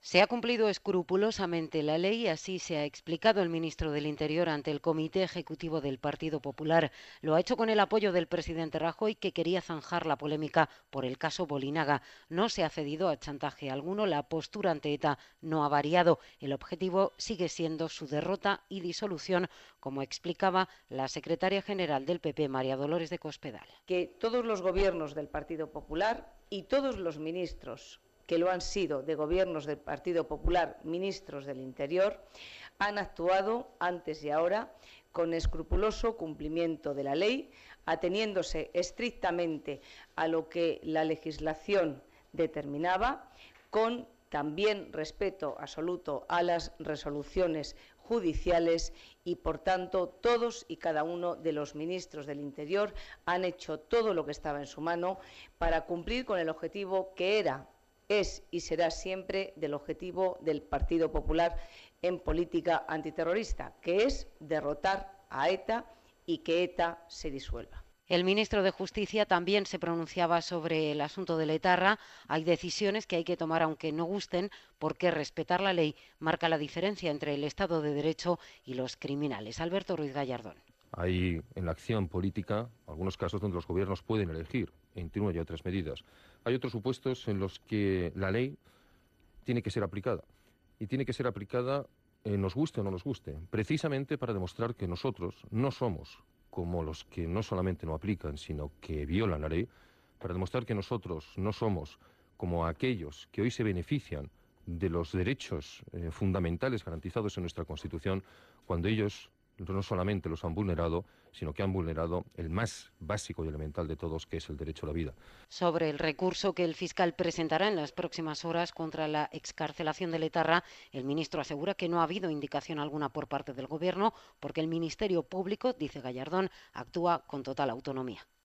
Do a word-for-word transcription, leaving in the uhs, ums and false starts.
Se ha cumplido escrupulosamente la ley y así se ha explicado el ministro del Interior ante el Comité Ejecutivo del Partido Popular. Lo ha hecho con el apoyo del presidente Rajoy, que quería zanjar la polémica por el caso Bolinaga. No se ha cedido a chantaje alguno, la postura ante ETA no ha variado. El objetivo sigue siendo su derrota y disolución, como explicaba la secretaria general del P P, María Dolores de Cospedal. Que todos los gobiernos del Partido Popular y todos los ministros que lo han sido de gobiernos del Partido Popular, ministros del Interior, han actuado antes y ahora con escrupuloso cumplimiento de la ley, ateniéndose estrictamente a lo que la legislación determinaba, con también respeto absoluto a las resoluciones judiciales y, por tanto, todos y cada uno de los ministros del Interior han hecho todo lo que estaba en su mano para cumplir con el objetivo que era, es y será siempre del objetivo del Partido Popular en política antiterrorista, que es derrotar a ETA y que ETA se disuelva. El ministro de Justicia también se pronunciaba sobre el asunto del etarra. Hay decisiones que hay que tomar aunque no gusten, porque respetar la ley marca la diferencia entre el Estado de Derecho y los criminales. Alberto Ruiz Gallardón. Hay en la acción política algunos casos donde los gobiernos pueden elegir entre una y otras medidas. Hay otros supuestos en los que la ley tiene que ser aplicada. Y tiene que ser aplicada, eh, nos guste o no nos guste, precisamente para demostrar que nosotros no somos como los que no solamente no aplican, sino que violan la ley, para demostrar que nosotros no somos como aquellos que hoy se benefician de los derechos eh, fundamentales garantizados en nuestra Constitución, cuando ellos no solamente los han vulnerado, sino que han vulnerado el más básico y elemental de todos, que es el derecho a la vida. Sobre el recurso que el fiscal presentará en las próximas horas contra la excarcelación del etarra, el ministro asegura que no ha habido indicación alguna por parte del Gobierno, porque el Ministerio Público, dice Gallardón, actúa con total autonomía.